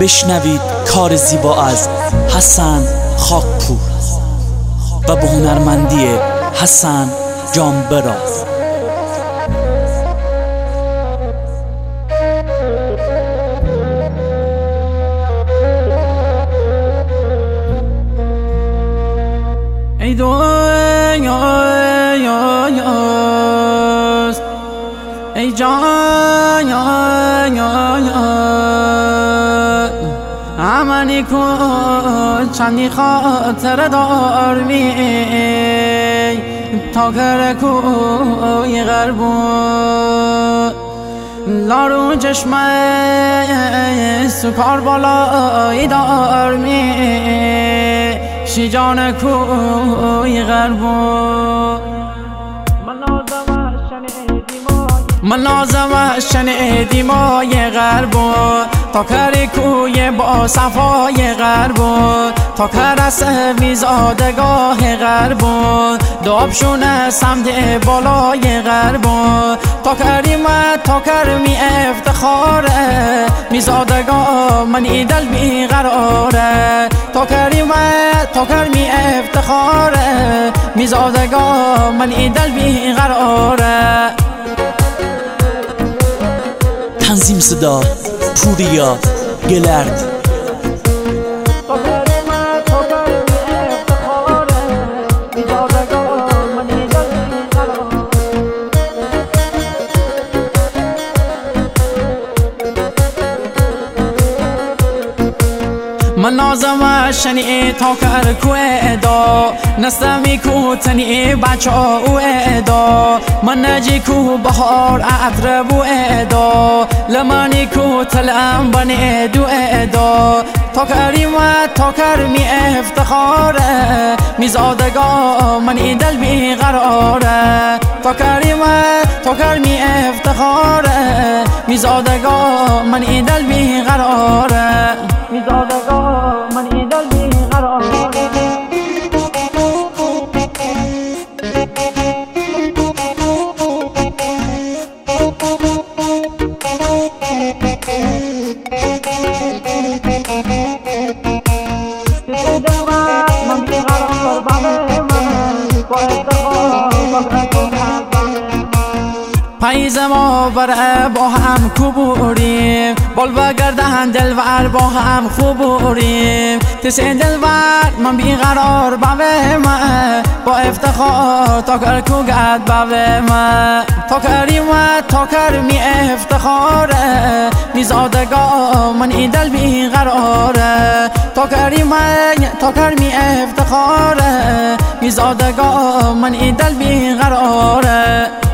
بشنوید کار زیبا از حسن خاکپور و به هنرمندی حسن جانبراز. ای دنیاست ای جان امنی کن چندی خاطر دار می تا کرکوی غربون لارو چشمه سکار بالایی دار می شی جان کوی غربون من لازم شنیدی مای غربون تا کری کوی با صفای غربون تا کرس میزادگاه غربون دابشونه سمت بالای غربون تا کریمت تا کرمی افتخاره میزادگاه من ایدل بیقراره تا کریمت تا کرمی افتخاره میزادگاه من ایدل بیقراره. تنظیم صدا پوریا گلرد. من نازم شنی تا کر کو ادا نستمی کو تنی بچه او ادا من نجی کو بهار عطر بو ادا لمانی کو تلم بنی دو ادا تا کریمت تا کرمی افتخاره میزادگاه من ایدل بیقراره تا کریمت تا کرمی افتخاره میزادگاه من ایدل بیقراره میزادگاه من ایدل بیقراره. پاییز ما بره با هم کوبوریم بال و گردن دلور با هم خوبوریم تسین دلور من بیقرار باوه من با افتخار تا کر کوگد باوه من تا کریمت تا کرمی افتخاره میزادگاه من ایدل بیقراره تا کریمت تا کرمی افتخاره میزادگاه من ایدل بیقراره.